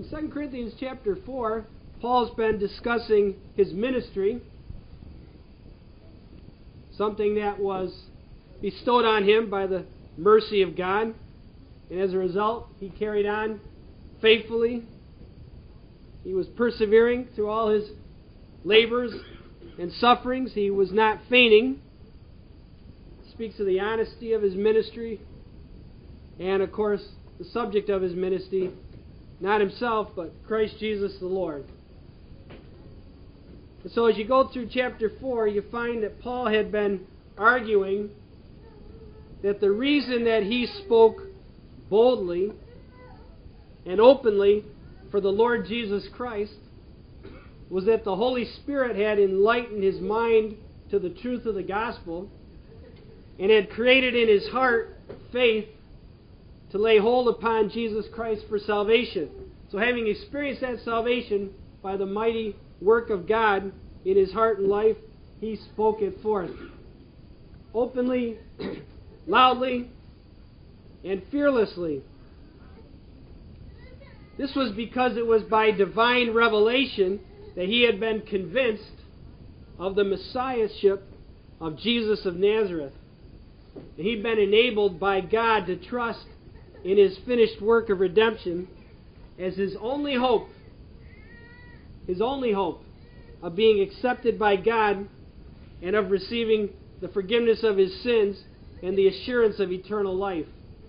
In 2 Corinthians chapter 4, Paul's been discussing his ministry, something that was bestowed on him by the mercy of God. And as a result, he carried on faithfully. He was persevering through all his labors and sufferings. He was not fainting. Speaks of the honesty of his ministry. And of course, the subject of his ministry, not himself, but Christ Jesus the Lord. And so as you go through chapter 4, you find that Paul had been arguing that the reason that he spoke boldly and openly for the Lord Jesus Christ was that the Holy Spirit had enlightened his mind to the truth of the gospel and had created in his heart faith to lay hold upon Jesus Christ for salvation. So having experienced that salvation by the mighty work of God in his heart and life, he spoke it forth openly, loudly, and fearlessly. This was because it was by divine revelation that he had been convinced of the messiahship of Jesus of Nazareth. And he'd been enabled by God to trust in his finished work of redemption as his only hope of being accepted by God and of receiving the forgiveness of his sins and the assurance of eternal life.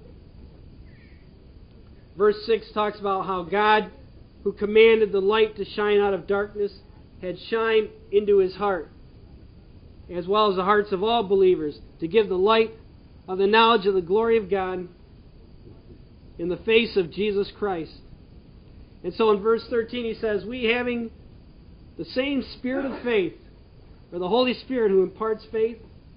Verse 6 talks about how God, who commanded the light to shine out of darkness, had shined into his heart, as well as the hearts of all believers, to give the light of the knowledge of the glory of God in the face of Jesus Christ. And so in verse 13 he says, we having the same spirit of faith, or the Holy Spirit who imparts faith,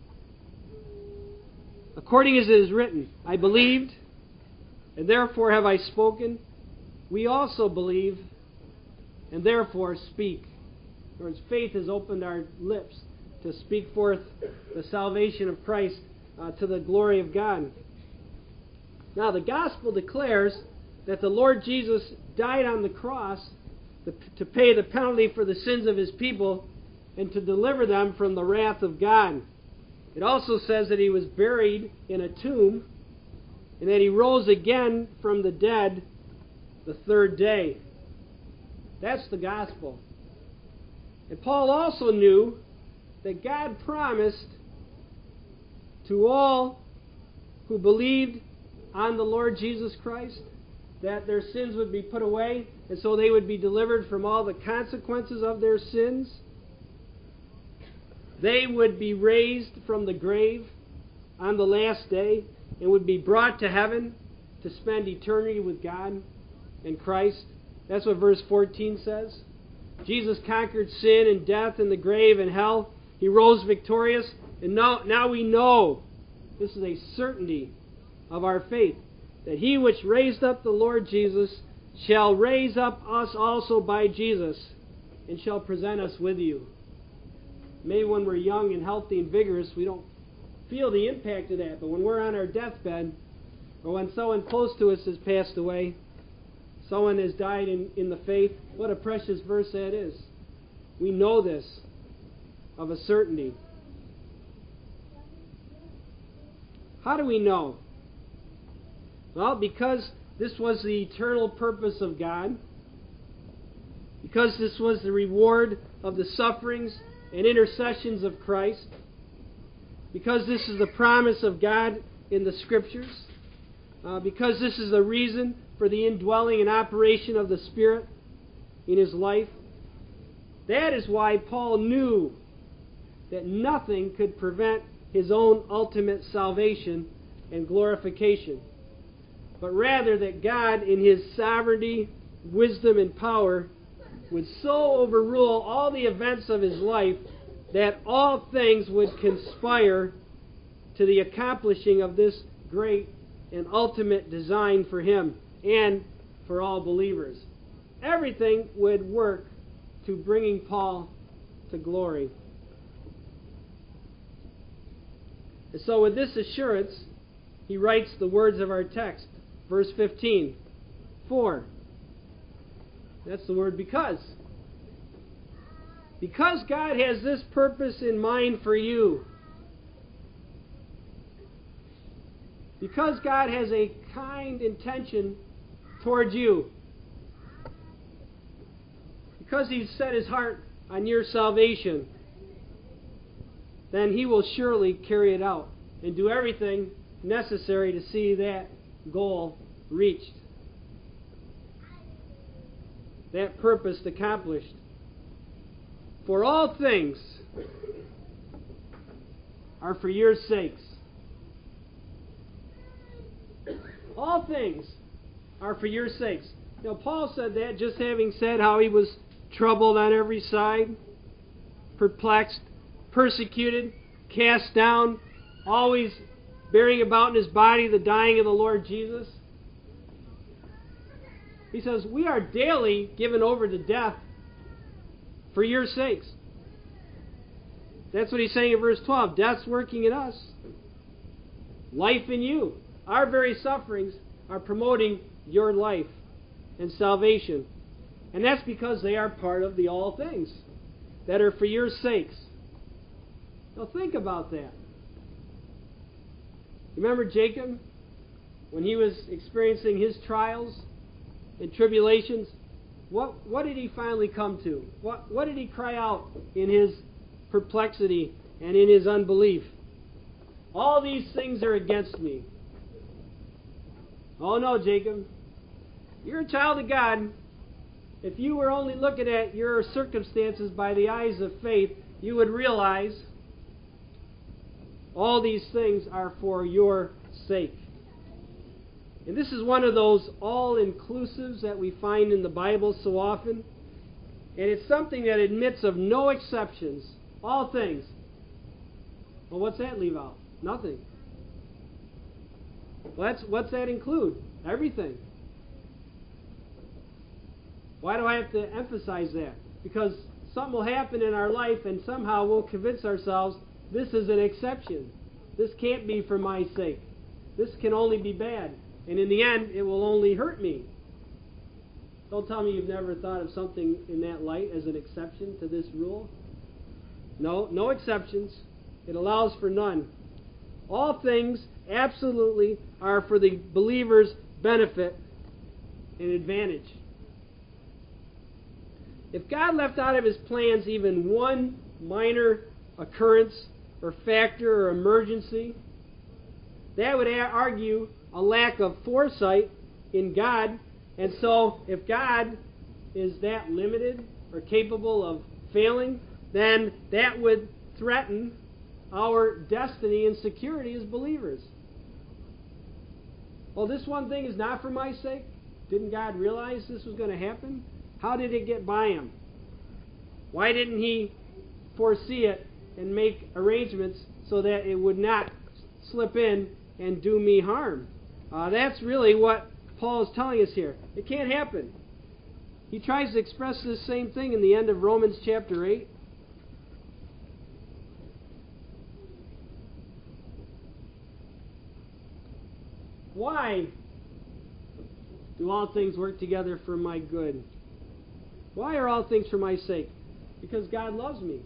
according as it is written, I believed, and therefore have I spoken. We also believe, and therefore speak. In other words, faith has opened our lips to speak forth the salvation of Christ to the glory of God. Now, the gospel declares that the Lord Jesus died on the cross to pay the penalty for the sins of his people and to deliver them from the wrath of God. It also says that he was buried in a tomb and that he rose again from the dead the third day. That's the gospel. And Paul also knew that God promised to all who believed on the Lord Jesus Christ that their sins would be put away, and so they would be delivered from all the consequences of their sins. They would be raised from the grave on the last day and would be brought to heaven to spend eternity with God and Christ. That's what verse 14 says. Jesus conquered sin and death and the grave and hell. He rose victorious. And now we know, this is a certainty of our faith, that he which raised up the Lord Jesus shall raise up us also by Jesus and shall present us with you. Maybe when we're young and healthy and vigorous, we don't feel the impact of that. But when we're on our deathbed, or when someone close to us has passed away, someone has died in the faith, what a precious verse that is. We know this of a certainty. How do we know? Well, because this was the eternal purpose of God, because this was the reward of the sufferings and intercessions of Christ, because this is the promise of God in the Scriptures, because this is the reason for the indwelling and operation of the Spirit in his life. That is why Paul knew that nothing could prevent his own ultimate salvation and glorification, but rather that God, in his sovereignty, wisdom, and power, would so overrule all the events of his life that all things would conspire to the accomplishing of this great and ultimate design for him and for all believers. Everything would work to bringing Paul to glory. And so with this assurance, he writes the words of our text. Verse 15. For That's the word because. Because God has this purpose in mind for you. Because God has a kind intention towards you. Because He's set His heart on your salvation, then He will surely carry it out and do everything necessary to see that goal reached, that purpose accomplished. For all things are for your sakes. All things are for your sakes. Now, Paul said that just having said how he was troubled on every side, perplexed, persecuted, cast down, always bearing about in his body the dying of the Lord Jesus. He says, we are daily given over to death for your sakes. That's what he's saying in verse 12. Death's working in us. Life in you. Our very sufferings are promoting your life and salvation. And that's because they are part of the all things that are for your sakes. Now think about that. Remember Jacob? When he was experiencing his trials and tribulations, what did he finally come to? What did he cry out in his perplexity and in his unbelief? All these things are against me. Oh no, Jacob. You're a child of God. If you were only looking at your circumstances by the eyes of faith, you would realize all these things are for your sake. And this is one of those all-inclusives that we find in the Bible so often. And it's something that admits of no exceptions. All things. Well, what's that leave out? Nothing. Well, what's that include? Everything. Why do I have to emphasize that? Because something will happen in our life and somehow we'll convince ourselves this is an exception. This can't be for my sake. This can only be bad. And in the end, it will only hurt me. Don't tell me you've never thought of something in that light as an exception to this rule. No exceptions. It allows for none. All things absolutely are for the believer's benefit and advantage. If God left out of His plans even one minor occurrence or factor or emergency, that would argue a lack of foresight in God. And so if God is that limited or capable of failing, then that would threaten our destiny and security as believers. Well, this one thing is not for my sake. Didn't God realize this was going to happen? How did it get by Him? Why didn't He foresee it and make arrangements so that it would not slip in and do me harm? That's really what Paul is telling us here. It can't happen. He tries to express this same thing in the end of Romans chapter 8. Why do all things work together for my good? Why are all things for my sake? Because God loves me.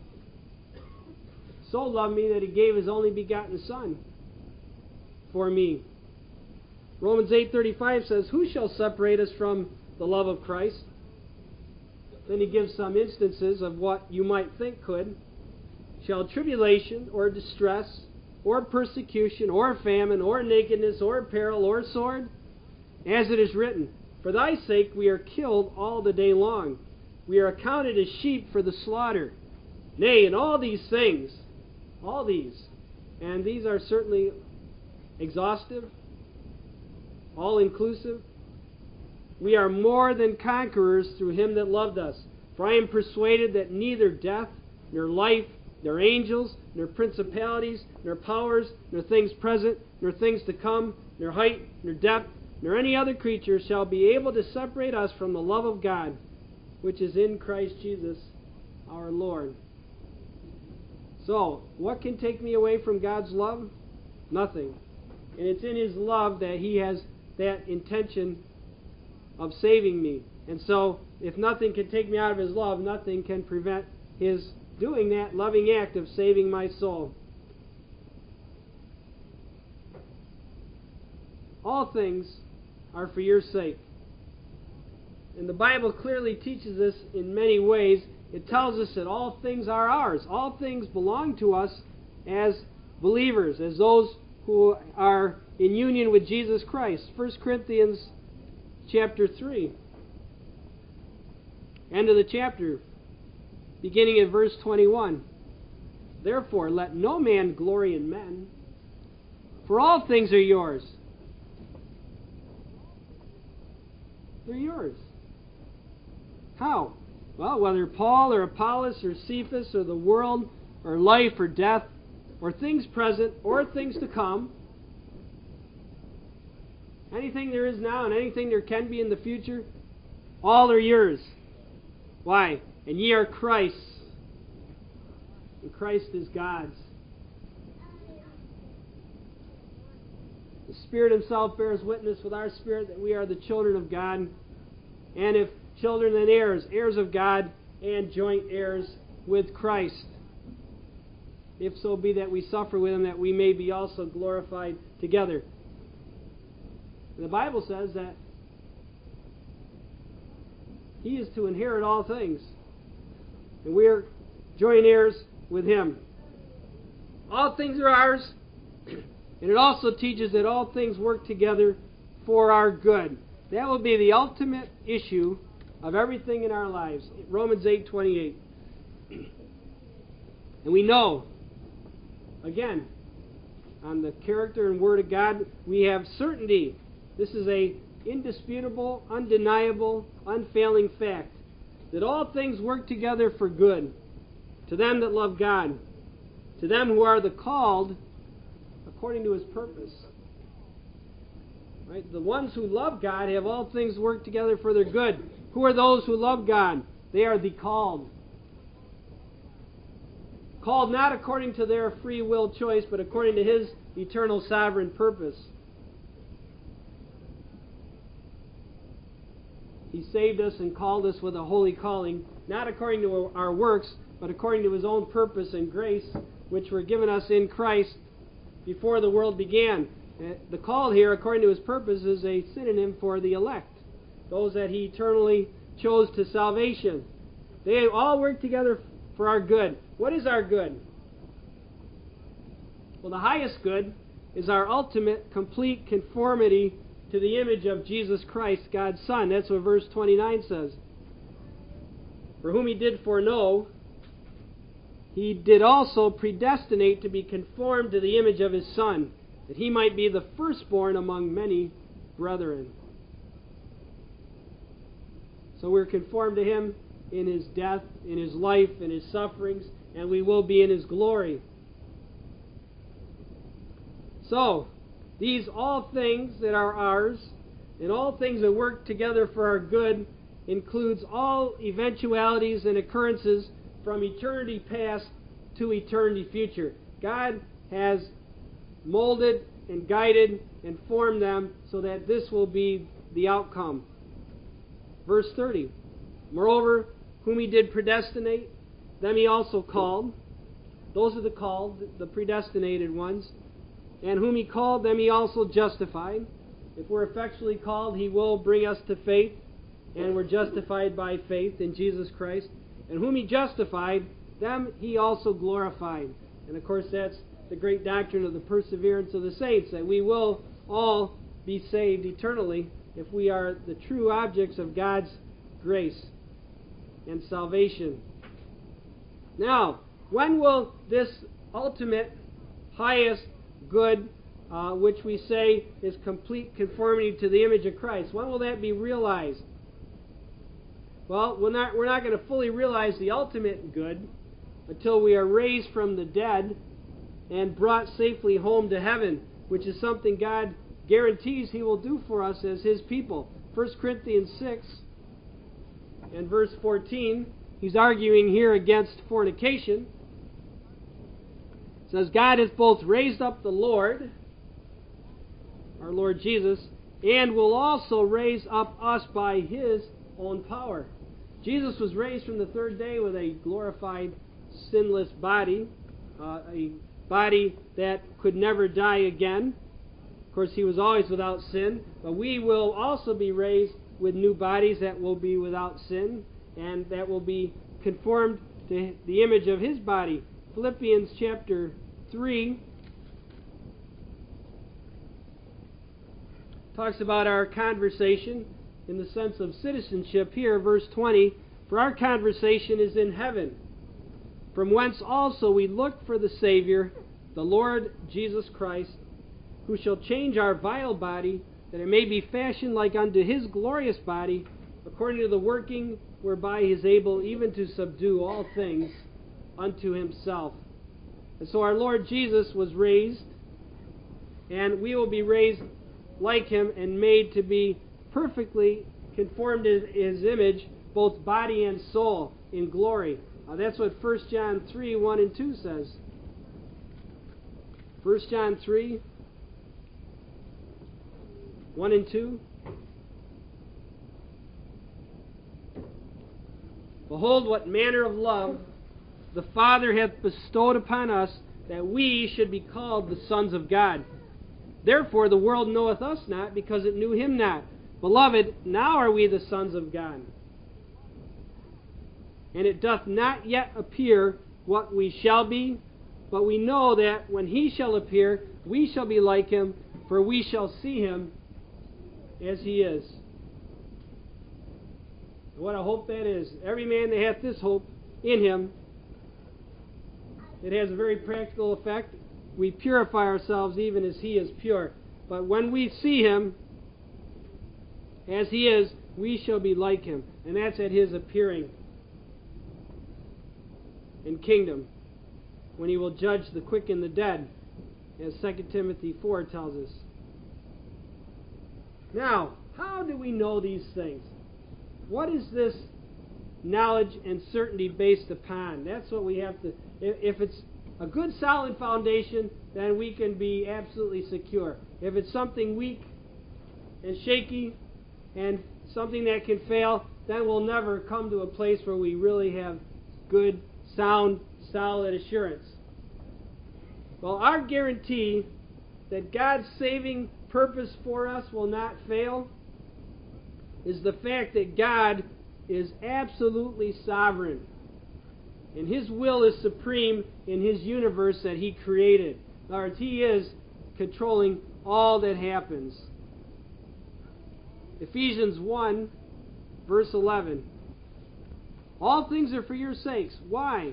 So loved me that He gave His only begotten Son for me. Romans 8:35 says, who shall separate us from the love of Christ? Then he gives some instances of what you might think could. Shall tribulation or distress or persecution or famine or nakedness or peril or sword? As it is written, for thy sake we are killed all the day long. We are accounted as sheep for the slaughter. Nay, in all these things, all these, and these are certainly exhaustive, all-inclusive, we are more than conquerors through Him that loved us. For I am persuaded that neither death, nor life, nor angels, nor principalities, nor powers, nor things present, nor things to come, nor height, nor depth, nor any other creature shall be able to separate us from the love of God, which is in Christ Jesus our Lord. So, what can take me away from God's love? Nothing. And it's in His love that He has that intention of saving me. And so, if nothing can take me out of His love, nothing can prevent His doing that loving act of saving my soul. All things are for your sake. And the Bible clearly teaches this in many ways. It tells us that all things are ours. All things belong to us as believers, as those who are in union with Jesus Christ. 1 Corinthians chapter 3. End of the chapter, beginning at verse 21. Therefore, let no man glory in men, for all things are yours. They're yours. How? Well, whether Paul or Apollos or Cephas or the world or life or death or things present or things to come, anything there is now and anything there can be in the future, all are yours. Why? And ye are Christ's, and Christ is God's. The Spirit Himself bears witness with our spirit that we are the children of God, and if children and heirs, heirs of God, and joint heirs with Christ. If so be that we suffer with Him, that we may be also glorified together. And the Bible says that He is to inherit all things, and we are joint heirs with Him. All things are ours, and it also teaches that all things work together for our good. That will be the ultimate issue of everything in our lives. Romans 8:28. And we know, again, on the character and Word of God, we have certainty. This is a indisputable, undeniable, unfailing fact that all things work together for good to them that love God, to them who are the called according to His purpose. Right? The ones who love God have all things work together for their good. Who are those who love God? They are the called. Called not according to their free will choice, but according to His eternal sovereign purpose. He saved us and called us with a holy calling, not according to our works, but according to His own purpose and grace, which were given us in Christ before the world began. The called here, according to His purpose, is a synonym for the elect, those that He eternally chose to salvation. They all work together for our good. What is our good? Well, the highest good is our ultimate, complete conformity to the image of Jesus Christ, God's Son. That's what verse 29 says. For whom He did foreknow, He did also predestinate to be conformed to the image of His Son, that He might be the firstborn among many brethren. So we're conformed to Him in His death, in His life, in His sufferings, and we will be in His glory. So, these all things that are ours, and all things that work together for our good, includes all eventualities and occurrences from eternity past to eternity future. God has molded and guided and formed them so that this will be the outcome. Verse 30. Moreover, whom He did predestinate, them He also called. Those are the called, the predestinated ones. And whom He called, them He also justified. If we're effectually called, He will bring us to faith, and we're justified by faith in Jesus Christ. And whom He justified, them He also glorified. And of course that's the great doctrine of the perseverance of the saints, that we will all be saved eternally if we are the true objects of God's grace and salvation. Now, when will this ultimate, highest good, which we say is complete conformity to the image of Christ, when will that be realized? Well, we're not going to fully realize the ultimate good until we are raised from the dead and brought safely home to heaven, which is something God guarantees He will do for us as His people. 1 Corinthians 6 and verse 14, he's arguing here against fornication. It says, God has both raised up the Lord, our Lord Jesus, and will also raise up us by His own power. Jesus was raised from the third day with a glorified, sinless body, a body that could never die again. Of course, he was always without sin, but we will also be raised with new bodies that will be without sin and that will be conformed to the image of his body. Philippians chapter 3 talks about our conversation in the sense of citizenship. Here, verse 20, for our conversation is in heaven, from whence also we look for the Savior, the Lord Jesus Christ, who shall change our vile body, that it may be fashioned like unto his glorious body, according to the working whereby he is able even to subdue all things unto himself. And so our Lord Jesus was raised, and we will be raised like him and made to be perfectly conformed to his image, both body and soul, in glory. That's what 1 John 3, 1 and 2 says. 1 John 3, 1 and 2. Behold, what manner of love the Father hath bestowed upon us, that we should be called the sons of God. Therefore the world knoweth us not, because it knew him not. Beloved, now are we the sons of God. And it doth not yet appear what we shall be, but we know that when he shall appear, we shall be like him, for we shall see him as he is. What a hope that is. Every man that hath this hope in him, it has a very practical effect. We purify ourselves even as he is pure. But when we see him as he is, we shall be like him. And that's at his appearing in kingdom, when he will judge the quick and the dead, as 2 Timothy 4 tells us. Now, how do we know these things? What is this knowledge and certainty based upon? That's what we have to... If it's a good solid foundation, then we can be absolutely secure. If it's something weak and shaky and something that can fail, then we'll never come to a place where we really have good, sound, solid assurance. Well, our guarantee that God's saving purpose for us will not fail is the fact that God is absolutely sovereign, and his will is supreme in his universe that he created. In other words, he is controlling all that happens. Ephesians 1, verse 11. All things are for your sakes. Why?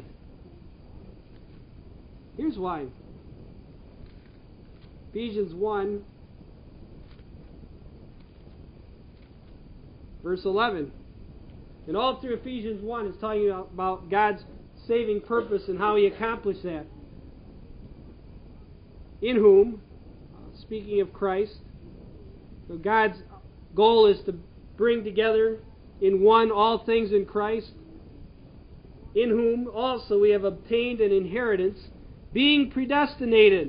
Here's why. Ephesians 1, verse 11. And all through Ephesians 1 is talking about God's saving purpose and how he accomplished that. In whom, speaking of Christ, God's goal is to bring together in one all things in Christ, in whom also we have obtained an inheritance, being predestinated.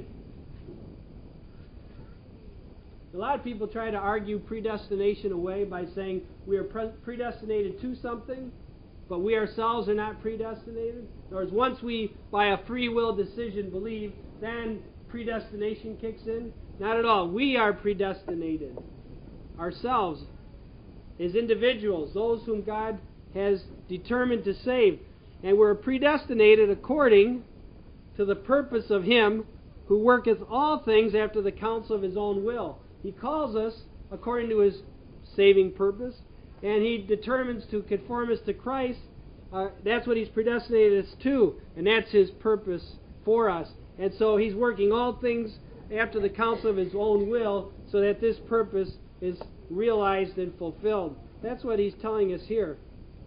A lot of people try to argue predestination away by saying we are predestinated to something, but we ourselves are not predestinated. In other words, once we, by a free will decision, believe, then predestination kicks in. Not at all. We are predestinated ourselves as individuals, those whom God has determined to save. And we're predestinated according to the purpose of him who worketh all things after the counsel of his own will. He calls us according to his saving purpose, and he determines to conform us to Christ. That's what he's predestinated us to, and that's his purpose for us. And so he's working all things after the counsel of his own will so that this purpose is realized and fulfilled. That's what he's telling us here.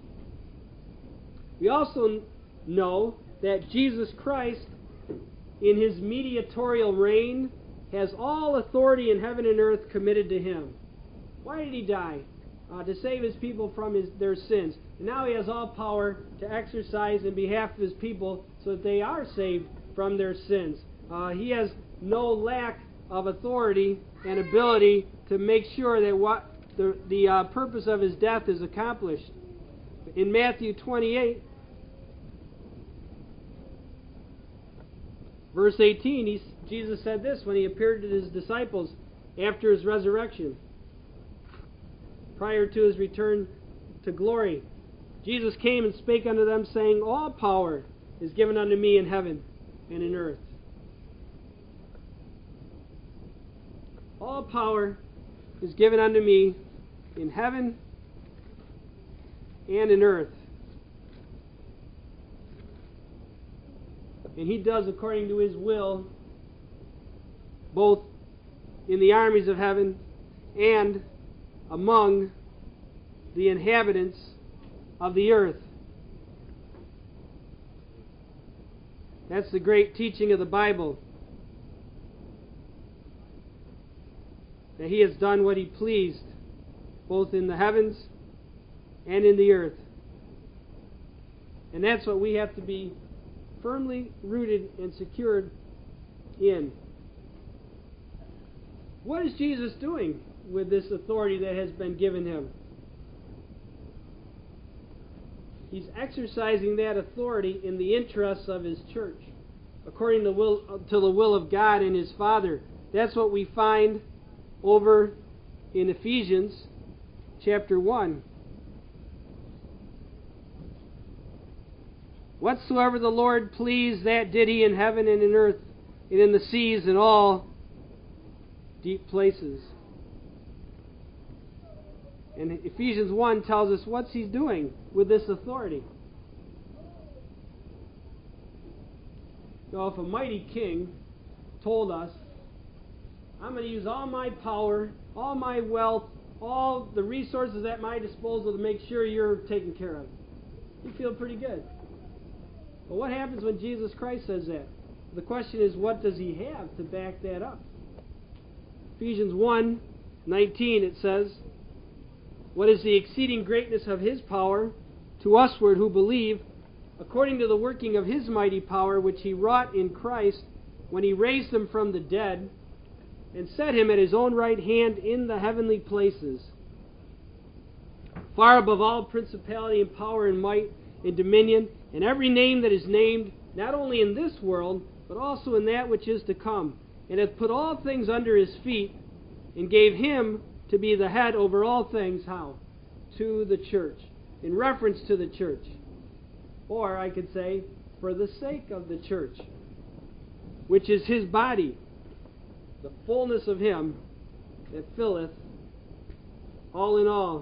We also know that Jesus Christ, in his mediatorial reign, has all authority in heaven and earth committed to him. Why did he die? To save his people from their sins. And now he has all power to exercise in behalf of his people so that they are saved from their sins. He has no lack of authority and ability to make sure that what the purpose of his death is accomplished. In Matthew 28, verse 18, Jesus said this when he appeared to his disciples after his resurrection, prior to his return to glory. Jesus came and spake unto them, saying, All power is given unto me in heaven and in earth. All power is given unto me in heaven and in earth. And he does according to his will, both in the armies of heaven and among the inhabitants of the earth. That's the great teaching of the Bible, that he has done what he pleased, both in the heavens and in the earth. And that's what we have to be firmly rooted and secured in. What is Jesus doing with this authority that has been given him? He's exercising that authority in the interests of his church, according to the will of God and his Father. That's what we find over in Ephesians chapter 1. Whatsoever the Lord pleased, that did he in heaven and in earth and in the seas and all deep places. And Ephesians 1 tells us what's he doing with this authority. If a mighty king told us, I'm going to use all my power, all my wealth, all the resources at my disposal to make sure you're taken care of, you feel pretty good. But what happens when Jesus Christ says that? The question is, what does he have to back that up? Ephesians 1:19, it says, What is the exceeding greatness of his power to usward who believe, according to the working of his mighty power, which he wrought in Christ, when he raised him from the dead, and set him at his own right hand in the heavenly places, far above all principality and power and might and dominion, and every name that is named, not only in this world, but also in that which is to come, and hath put all things under his feet, and gave him to be the head over all things. How? To the church. In reference to the church. Or I could say, for the sake of the church, which is his body, the fullness of him that filleth all in all.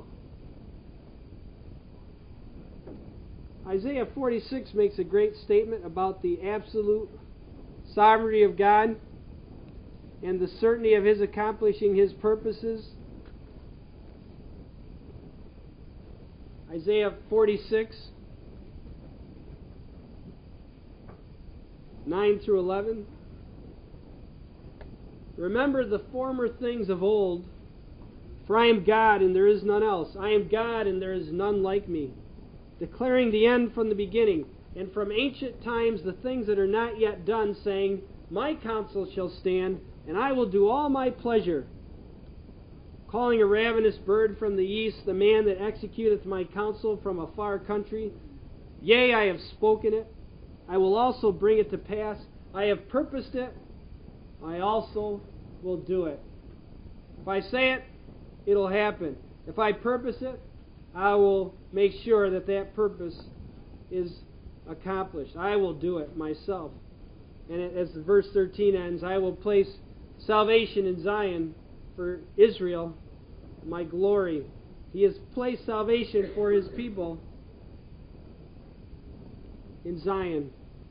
Isaiah 46 makes a great statement about the absolute sovereignty of God and the certainty of his accomplishing his purposes. Isaiah 46, 9 through 11. Remember the former things of old, for I am God and there is none else. I am God and there is none like me, declaring the end from the beginning, and from ancient times the things that are not yet done, saying, My counsel shall stand, and I will do all my pleasure. Calling a ravenous bird from the east, the man that executeth my counsel from a far country. Yea, I have spoken it. I will also bring it to pass. I have purposed it. I also will do it. If I say it, it'll happen. If I purpose it, I will make sure that that purpose is accomplished. I will do it myself. And as verse 13 ends, I will place salvation in Zion for Israel, my glory. He has placed salvation for his people in Zion.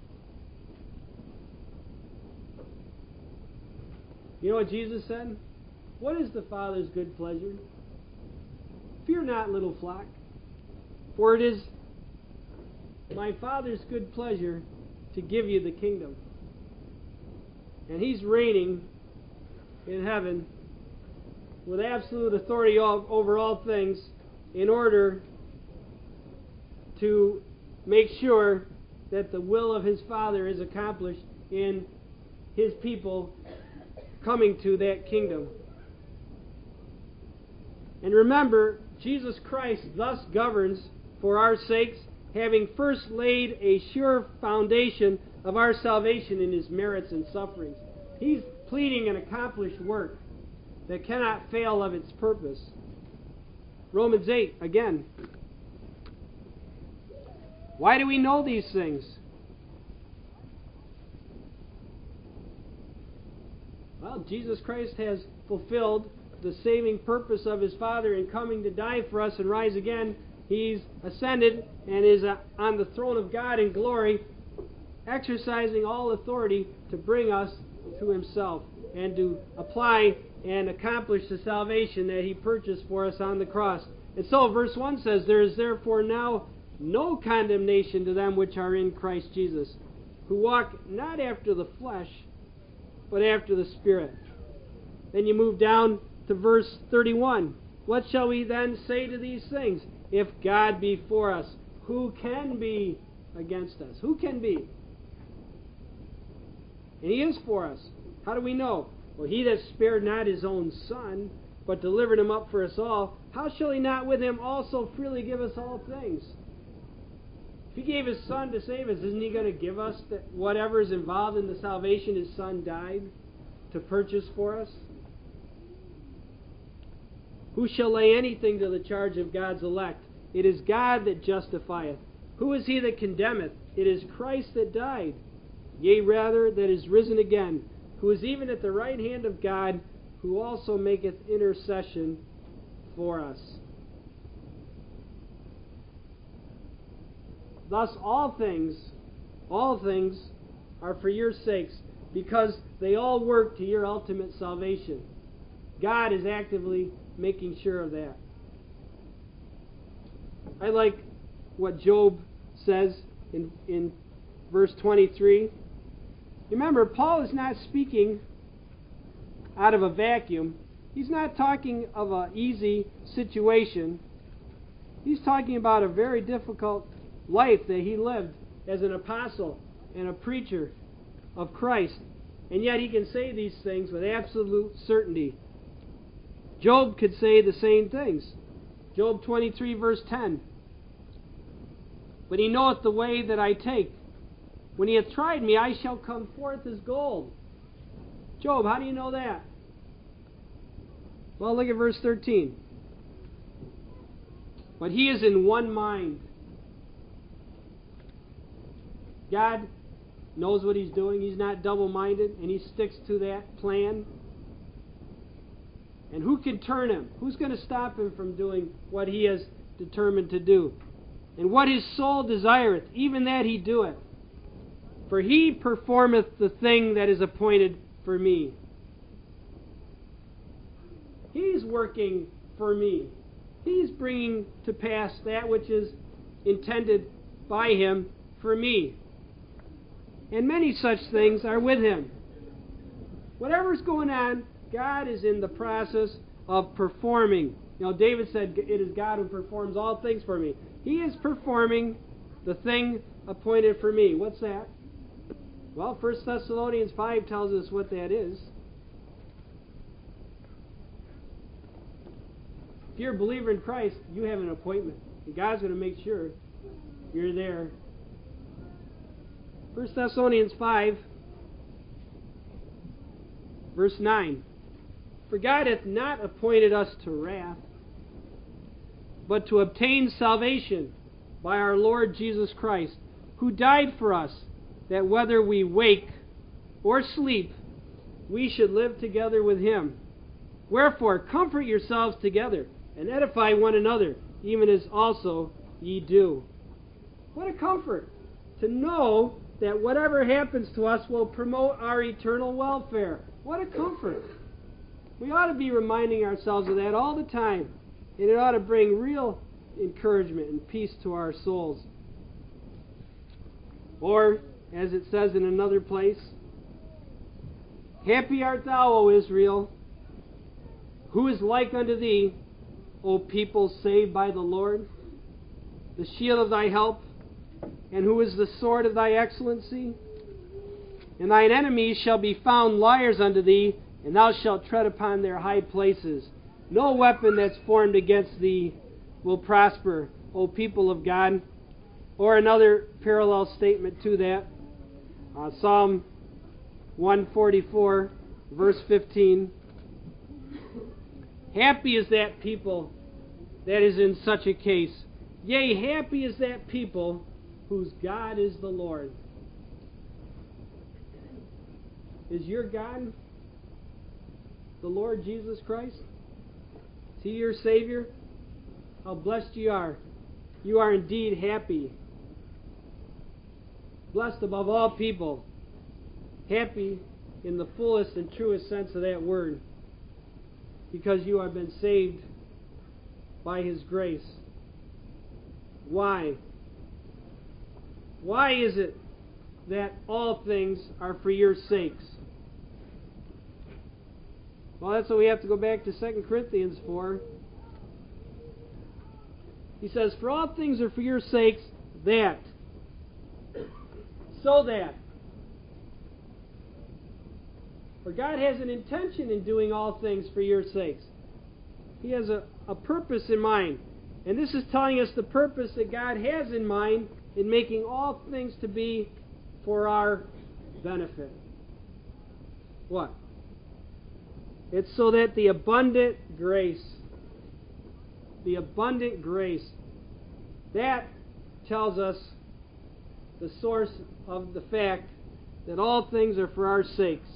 You know what Jesus said? What is the Father's good pleasure? Fear not, little flock, for it is my Father's good pleasure to give you the kingdom. And he's reigning in heaven with absolute authority over all things in order to make sure that the will of his Father is accomplished in his people coming to that kingdom. And remember, Jesus Christ thus governs for our sakes, having first laid a sure foundation of our salvation in His merits and sufferings. He's pleading an accomplished work that cannot fail of its purpose. Romans 8, again. Why do we know these things? Well, Jesus Christ has fulfilled the saving purpose of His Father in coming to die for us and rise again. He's ascended and is on the throne of God in glory, exercising all authority to bring us to Himself and to apply and accomplish the salvation that He purchased for us on the cross. And so verse 1 says, "There is therefore now no condemnation to them which are in Christ Jesus, who walk not after the flesh, but after the Spirit." Then you move down to verse 31. "What shall we then say to these things? If God be for us, who can be against us?" Who can be? And He is for us. How do we know? Well, He that spared not His own Son, but delivered Him up for us all, how shall He not with Him also freely give us all things? If He gave His Son to save us, isn't He going to give us whatever is involved in the salvation His Son died to purchase for us? "Who shall lay anything to the charge of God's elect? It is God that justifieth. Who is he that condemneth? It is Christ that died, yea rather, that is risen again, who is even at the right hand of God, who also maketh intercession for us." Thus all things are for your sakes, because they all work to your ultimate salvation. God is actively making sure of that. I like what Job says in verse 23. Remember, Paul is not speaking out of a vacuum. He's not talking of an easy situation. He's talking about a very difficult life that he lived as an apostle and a preacher of Christ. And yet he can say these things with absolute certainty. Job could say the same things. Job 23 verse 10. "But He knoweth the way that I take. When He hath tried me, I shall come forth as gold." Job, how do you know that? Well, look at verse 13. "But He is in one mind." God knows what He's doing. He's not double-minded, and He sticks to that plan. And who can turn Him? Who's going to stop Him from doing what He has determined to do? "And what His soul desireth, even that He doeth. For He performeth the thing that is appointed for me." He's working for me. He's bringing to pass that which is intended by Him for me. And many such things are with Him. Whatever's going on, God is in the process of performing. You know, David said, "It is God who performs all things for me." He is performing the thing appointed for me. What's that? Well, 1 Thessalonians 5 tells us what that is. If you're a believer in Christ, you have an appointment. And God's going to make sure you're there. 1 Thessalonians 5, verse 9. "For God hath not appointed us to wrath, but to obtain salvation by our Lord Jesus Christ, who died for us, that whether we wake or sleep, we should live together with Him. Wherefore, comfort yourselves together, and edify one another, even as also ye do." What a comfort to know that whatever happens to us will promote our eternal welfare. What a comfort. We ought to be reminding ourselves of that all the time. And it ought to bring real encouragement and peace to our souls. Or, as it says in another place, "Happy art thou, O Israel, who is like unto thee, O people saved by the Lord, the shield of thy help, and who is the sword of thy excellency? And thine enemies shall be found liars unto thee, and thou shalt tread upon their high places. No weapon that's formed against thee will prosper, O people of God. Or another parallel statement to that, Psalm 144, verse 15. Happy is that people that is in such a case. Yea, happy is that people whose God is the Lord. Is your God the Lord Jesus Christ? Is He your Savior? How blessed you are. You are indeed happy. Blessed above all people. Happy in the fullest and truest sense of that word. Because you have been saved by His grace. Why? Why is it that all things are for your sakes? Well, that's what we have to go back to 2 Corinthians for. He says, for all things are for your sakes, that. So that. For God has an intention in doing all things for your sakes. He has a purpose in mind. And this is telling us the purpose that God has in mind in making all things to be for our benefit. What? It's so that the abundant grace, that tells us the source of the fact that all things are for our sakes.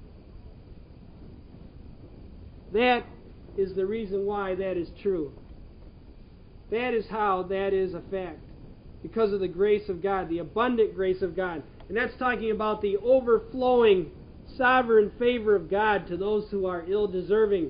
That is the reason why that is true. That is how that is a fact. Because of the grace of God, the abundant grace of God. And that's talking about the overflowing sovereign favor of God to those who are ill-deserving.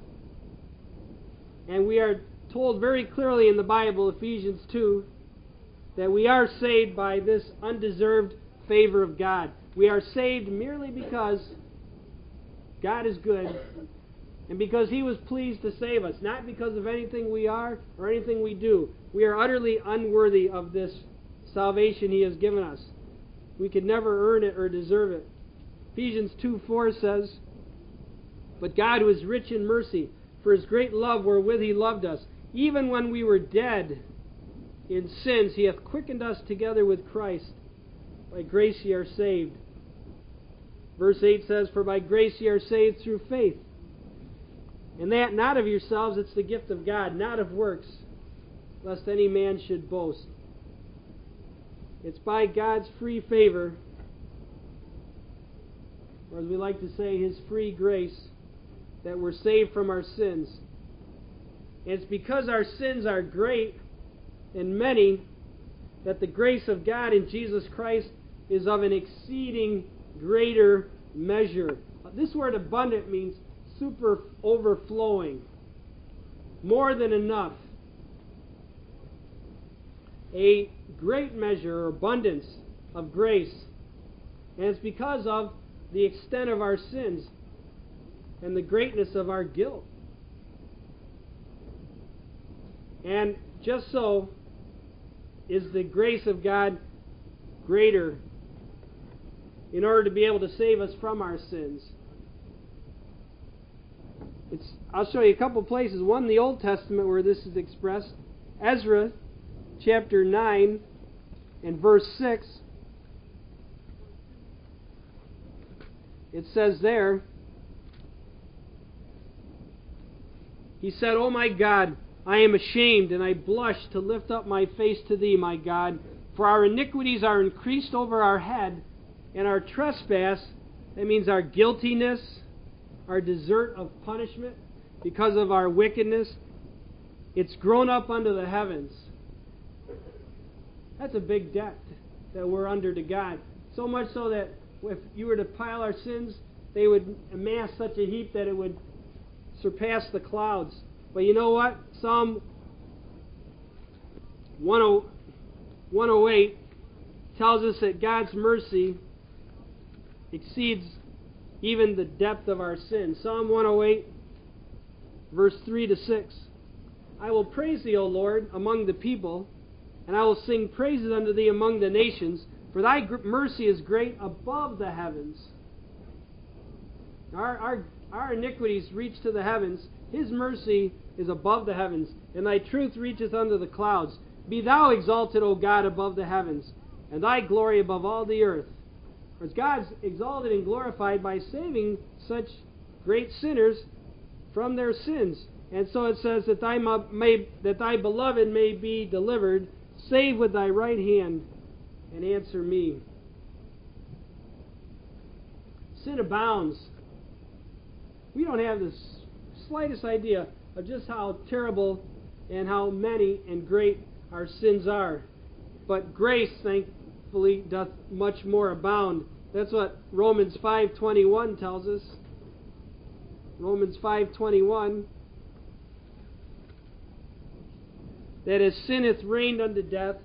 And we are told very clearly in the Bible, Ephesians 2, that we are saved by this undeserved favor of God. We are saved merely because God is good and because He was pleased to save us, not because of anything we are or anything we do. We are utterly unworthy of this salvation He has given us. We could never earn it or deserve it. Ephesians 2:4 says, but God, who is rich in mercy, for His great love wherewith He loved us, even when we were dead in sins, He hath quickened us together with Christ. By grace ye are saved. Verse 8 says, for by grace ye are saved through faith. And that not of yourselves, it's the gift of God, not of works, lest any man should boast. It's by God's free favor, or as we like to say, His free grace, that we're saved from our sins. And it's because our sins are great and many that the grace of God in Jesus Christ is of an exceeding greater measure. This word abundant means super overflowing, more than enough. A great measure or abundance of grace. And it's because of the extent of our sins and the greatness of our guilt. And just so is the grace of God greater in order to be able to save us from our sins. I'll show you a couple places. One in the Old Testament where this is expressed. Ezra chapter 9 and verse 6. It says there, he said, O my God, I am ashamed, and I blush to lift up my face to Thee, my God, for our iniquities are increased over our head, and our trespass, that means our guiltiness, our desert of punishment, because of our wickedness, it's grown up unto the heavens. That's a big debt that we're under to God. So much so that if you were to pile our sins, they would amass such a heap that it would surpass the clouds. But you know what? Psalm 108 tells us that God's mercy exceeds even the depth of our sin. Psalm 108, verse 3 to 6. I will praise Thee, O Lord, among the people, and I will sing praises unto Thee among the nations, for Thy mercy is great above the heavens. Our iniquities reach to the heavens, His mercy is above the heavens, and thy truth reacheth unto the clouds. Be thou exalted, O God, above the heavens, and thy glory above all the earth. For God's exalted and glorified by saving such great sinners from their sins. And so it says that thy beloved may be delivered. Save with thy right hand and answer me. Sin abounds. We don't have the slightest idea of just how terrible and how many and great our sins are. But grace, thankfully, doth much more abound. That's what Romans 5:21 tells us. Romans 5:21. That as sin hath reigned unto death,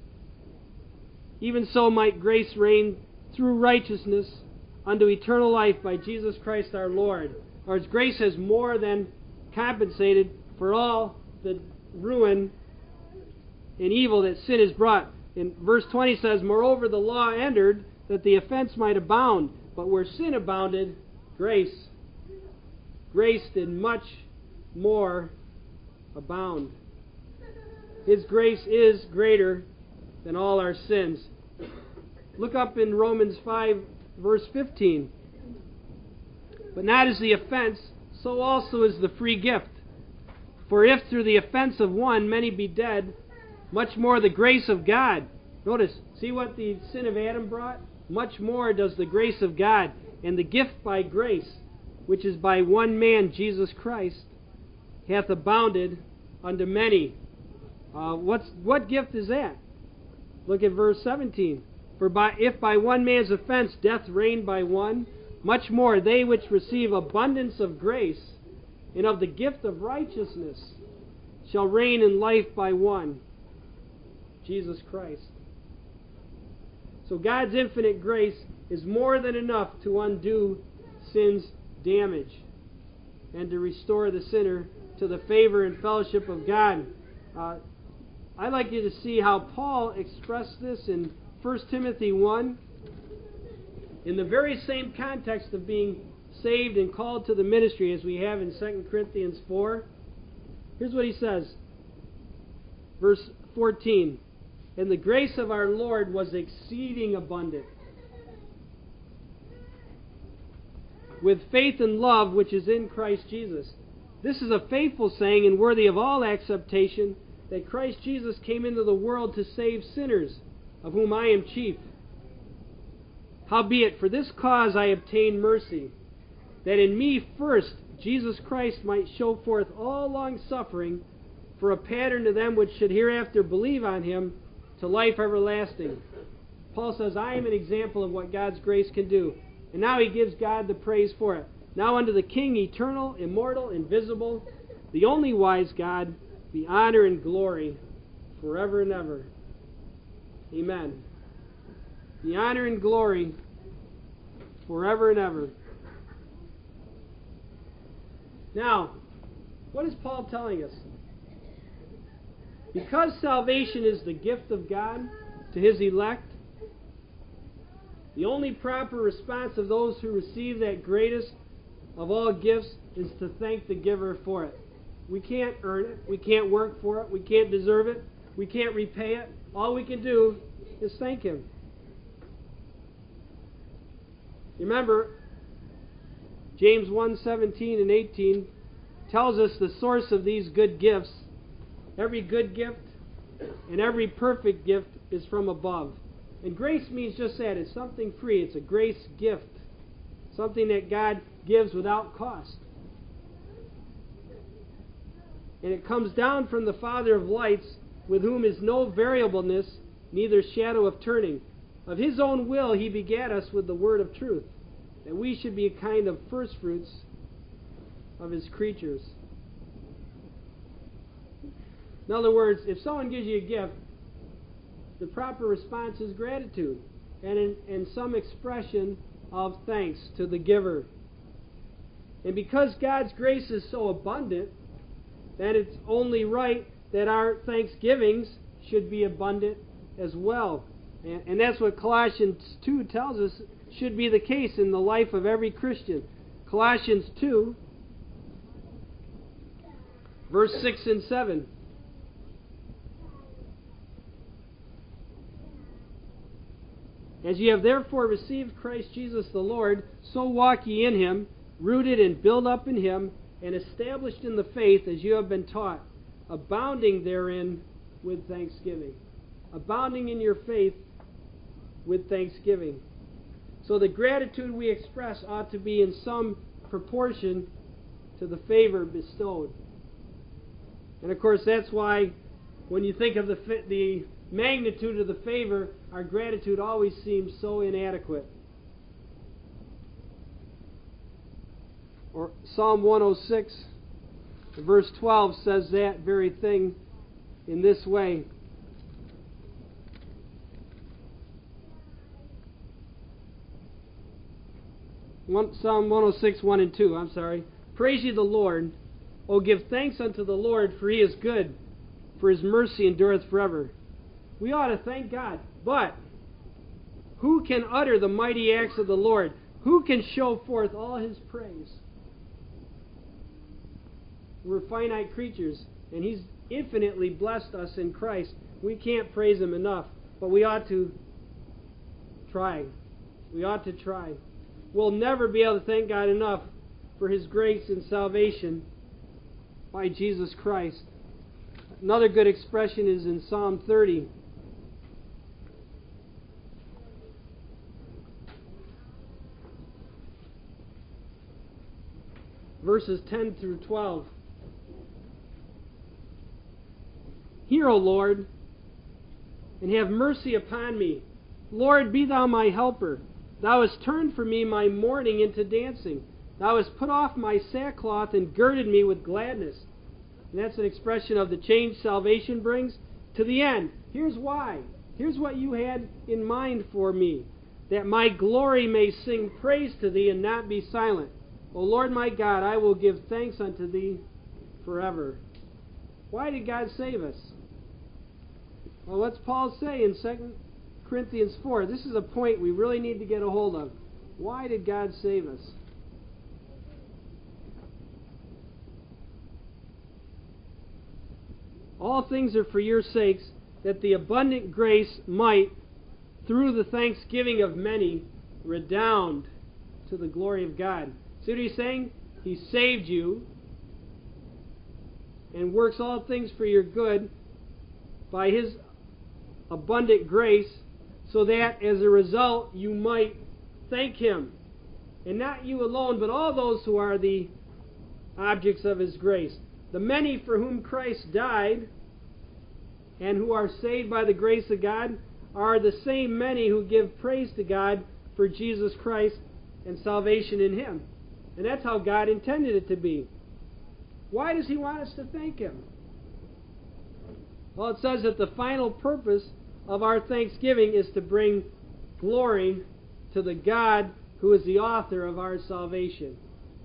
even so might grace reign through righteousness unto eternal life by Jesus Christ our Lord. Or as grace has more than compensated for all the ruin and evil that sin has brought. In verse 20 says, Moreover the law entered that the offense might abound, but where sin abounded, grace did much more abound. His grace is greater than all our sins. Look up in Romans 5, verse 15. But not as the offense, so also is the free gift. For if through the offense of one many be dead, much more the grace of God. Notice, see what the sin of Adam brought? Much more does the grace of God, and the gift by grace, which is by one man, Jesus Christ, hath abounded unto many. What gift is that? Look at verse 17. For if by one man's offense death reigned by one, much more they which receive abundance of grace and of the gift of righteousness shall reign in life by one, Jesus Christ. So God's infinite grace is more than enough to undo sin's damage and to restore the sinner to the favor and fellowship of God. I'd like you to see how Paul expressed this in 1 Timothy 1. In the very same context of being saved and called to the ministry as we have in 2 Corinthians 4. Here's what he says. Verse 14. And the grace of our Lord was exceeding abundant, with faith and love which is in Christ Jesus. This is a faithful saying and worthy of all acceptation, that Christ Jesus came into the world to save sinners, of whom I am chief. Howbeit, for this cause I obtained mercy, that in me first Jesus Christ might show forth all long-suffering, for a pattern to them which should hereafter believe on him, to life everlasting. Paul says, I am an example of what God's grace can do. And now he gives God the praise for it. Now unto the King, eternal, immortal, invisible, the only wise God, be honor and glory forever and ever. Amen. The honor and glory forever and ever. Now, what is Paul telling us? Because salvation is the gift of God to his elect, the only proper response of those who receive that greatest of all gifts is to thank the giver for it. We can't earn it. We can't work for it. We can't deserve it. We can't repay it. All we can do is thank him. Remember, James 1:17 and 18 tells us the source of these good gifts. Every good gift and every perfect gift is from above. And grace means just that. It's something free. It's a grace gift. Something that God gives without cost. And it comes down from the Father of lights, with whom is no variableness, neither shadow of turning. Of his own will he begat us with the word of truth, that we should be a kind of firstfruits of his creatures. In other words, if someone gives you a gift, the proper response is gratitude and some expression of thanks to the giver. And because God's grace is so abundant, then it's only right that our thanksgivings should be abundant as well. And that's what Colossians 2 tells us should be the case in the life of every Christian. Colossians 2 Verse 6 and 7. As ye have therefore received Christ Jesus the Lord, so walk ye in him, rooted and built up in him, and established in the faith as you have been taught, abounding therein with thanksgiving. Abounding in your faith with thanksgiving. So the gratitude we express ought to be in some proportion to the favor bestowed. And of course that's why when you think of the magnitude of the favor, our gratitude always seems so inadequate. Or Psalm 106, verse 12 says that very thing in this way. Psalm 106, 1 and 2, I'm sorry. Praise ye the Lord. O give thanks unto the Lord, for he is good, for his mercy endureth forever. We ought to thank God. But who can utter the mighty acts of the Lord? Who can show forth all his praise? We're finite creatures, and he's infinitely blessed us in Christ. We can't praise him enough, but we ought to try. We ought to try. We'll never be able to thank God enough for his grace and salvation by Jesus Christ. Another good expression is in Psalm 30. Verses 10 through 12. Hear, O Lord, and have mercy upon me. Lord, be thou my helper. Thou hast turned for me my mourning into dancing. Thou hast put off my sackcloth and girded me with gladness. And that's an expression of the change salvation brings to the end. Here's why. Here's what you had in mind for me. That my glory may sing praise to thee and not be silent. O Lord my God, I will give thanks unto thee forever. Why did God save us? Well, what's Paul say in 2 Corinthians 4? This is a point we really need to get a hold of. Why did God save us? All things are for your sakes, that the abundant grace might, through the thanksgiving of many, redound to the glory of God. See what he's saying? He saved you and works all things for your good by his abundant grace, so that as a result you might thank him. And not you alone, but all those who are the objects of his grace. The many for whom Christ died and who are saved by the grace of God are the same many who give praise to God for Jesus Christ and salvation in him. And that's how God intended it to be. Why does he want us to thank him? Well, it says that the final purpose of our thanksgiving is to bring glory to the God who is the author of our salvation.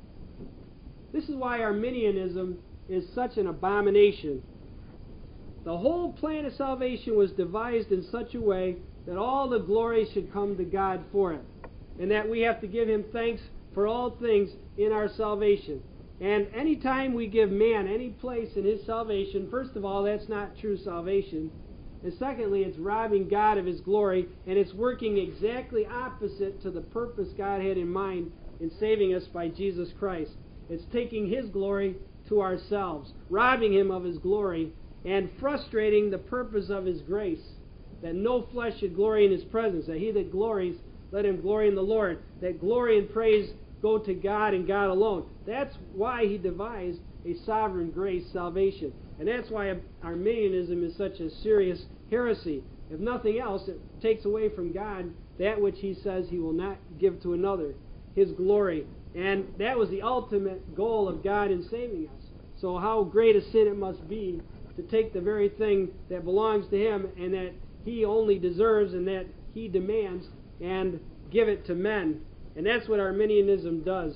This is why Arminianism is such an abomination. The whole plan of salvation was devised in such a way that all the glory should come to God for it, and that we have to give him thanks for all things in our salvation. And any time we give man any place in his salvation, first of all, that's not true salvation. And secondly, it's robbing God of his glory, and it's working exactly opposite to the purpose God had in mind in saving us by Jesus Christ. It's taking his glory to ourselves, robbing him of his glory, and frustrating the purpose of his grace, that no flesh should glory in his presence, that he that glories, let him glory in the Lord, that glory and praise go to God and God alone. That's why he devised a sovereign grace salvation. And that's why Arminianism is such a serious heresy. If nothing else, it takes away from God that which he says he will not give to another, his glory. And that was the ultimate goal of God in saving us. So how great a sin it must be to take the very thing that belongs to him and that he only deserves and that he demands and give it to men. And that's what Arminianism does.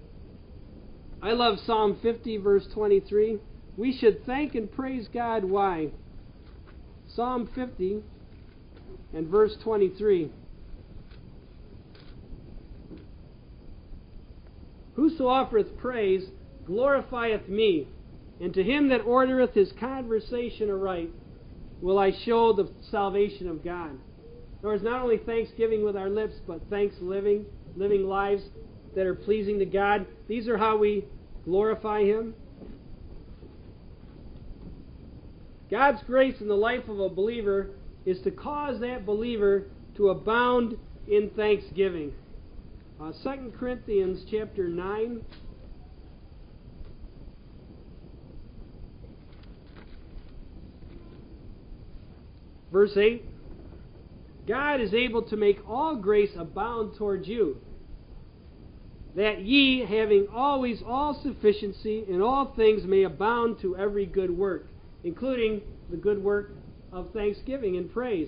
I love Psalm 50, verse 23. We should thank and praise God. Why? Psalm 50 and verse 23. Whoso offereth praise glorifieth me, And to him that ordereth his conversation aright will I show the salvation of God. In other words, not only thanksgiving with our lips, but thanks living lives that are pleasing to God. These are how we glorify him. God's grace in the life of a believer is to cause that believer to abound in thanksgiving. 2 Corinthians chapter 9. Verse 8. God is able to make all grace abound towards you, that ye, having always all sufficiency in all things, may abound to every good work, including the good work of thanksgiving and praise.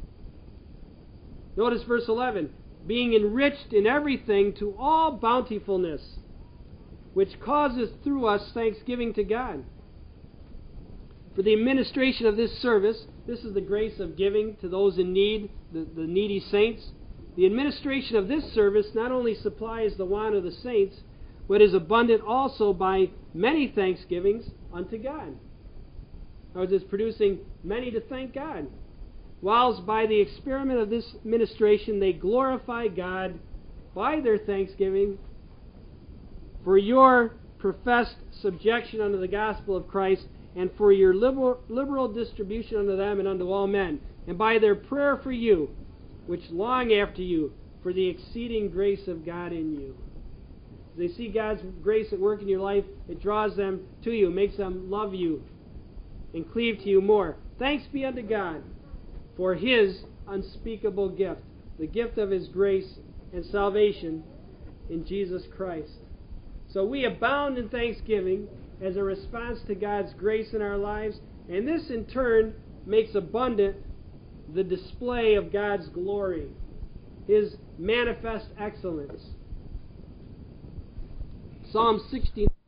Notice verse 11. Being enriched in everything to all bountifulness, which causes through us thanksgiving to God. For the administration of this service, this is the grace of giving to those in need, the needy saints. The administration of this service not only supplies the want of the saints, but is abundant also by many thanksgivings unto God. In other words, it's producing many to thank God. Whilst by the experiment of this ministration they glorify God by their thanksgiving for your professed subjection unto the gospel of Christ, and for your liberal distribution unto them and unto all men, and by their prayer for you, which long after you for the exceeding grace of God in you. As they see God's grace at work in your life, it draws them to you, makes them love you, and cleave to you more. Thanks be unto God for his unspeakable gift, the gift of his grace and salvation in Jesus Christ. So we abound in thanksgiving as a response to God's grace in our lives, and this in turn makes abundant the display of God's glory, his manifest excellence. Psalm 69.